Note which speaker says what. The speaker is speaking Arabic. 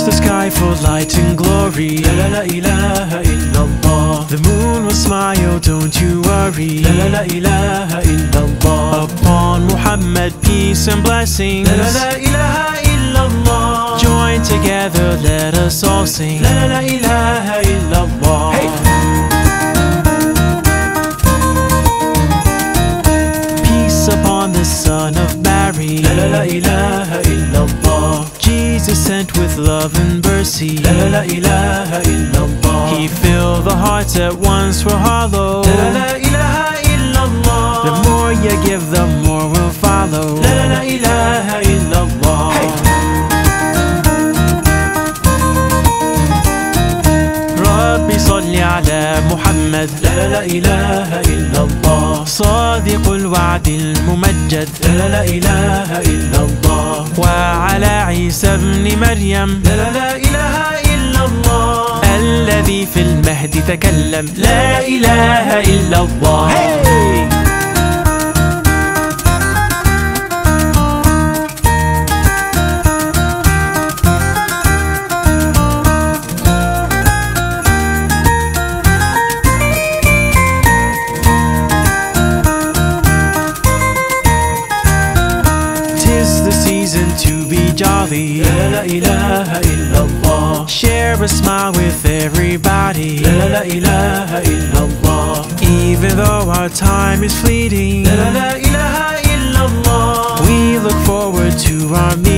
Speaker 1: the sky for light and glory. La la ilaha illallah. The moon will smile, don't you worry. La la ilaha illallah. Upon Muhammad, peace and blessings. La la ilaha illallah. Join together, let us all sing. La la ilaha illallah. Hey. Peace upon the son of Mary. La la ilaha illallah. Jesus sent with love and mercy. La la ilaha illallah. He filled the hearts that once were hollow. La la ilaha illallah. The more you give, the more will follow. La la ilaha illallah. Hey. ربي صل على محمد. لا لا إله إلا الله. صادق الوعد الممجد. لا لا إله إلا الله. وعلى عيسى ابن مريم. لا لا إله إلا الله. الذي في المهد تكلم. لا إله إلا الله. hey! To be jolly. La la ilaha illallah. Share a smile with everybody. La la ilaha illallah. Even though our time is fleeting. La la ilaha illallah. We look forward to our meeting.